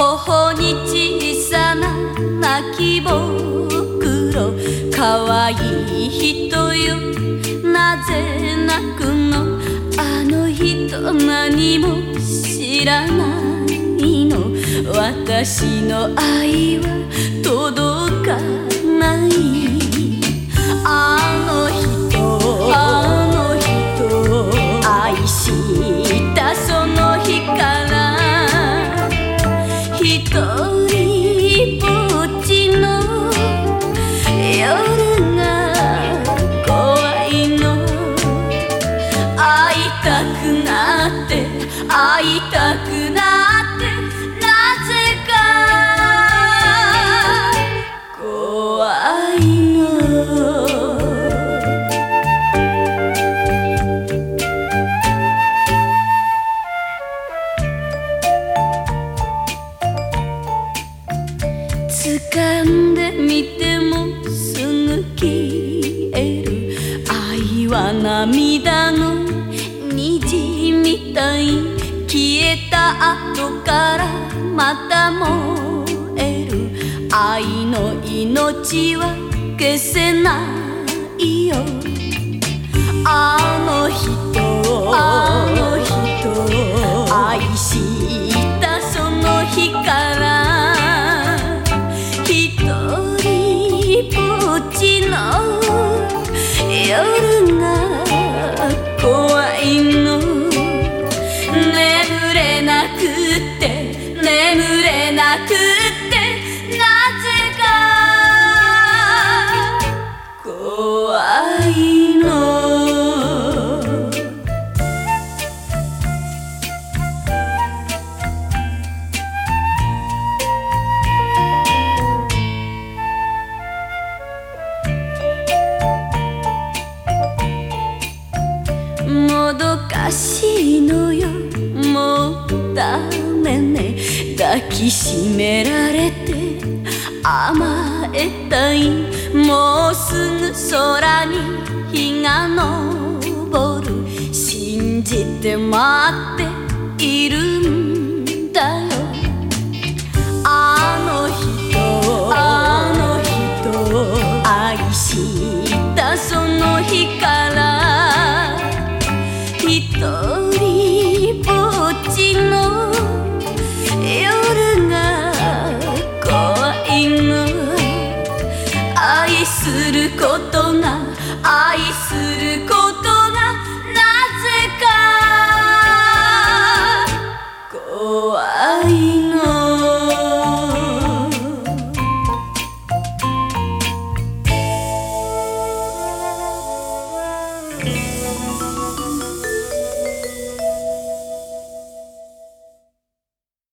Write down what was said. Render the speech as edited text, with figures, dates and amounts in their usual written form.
頬に小さな泣きぼくろ、かわいい人よなぜ泣くの、あの人何も知らないの、私の愛は届かない。あの人愛したその日から一人ぼっちの夜が怖いの。会いたくなって会いたくなってなぜか怖いの。掴んでみてもすぐ消える、愛は涙の虹みたい、消えた後からまた燃える、愛の命は消せないよ。あの人愛したその日から一人ぼっちの夜が怖いの。眠れなくって眠れなくってなぜか怖いの。もどかしいのよもうダメね、抱きしめられて甘えたい、もうすぐ空に日が昇る、信じて待っているんだよ。あの人愛したその日から一人ぼっちの夜が怖いの。愛することが愛することがなぜか怖いの。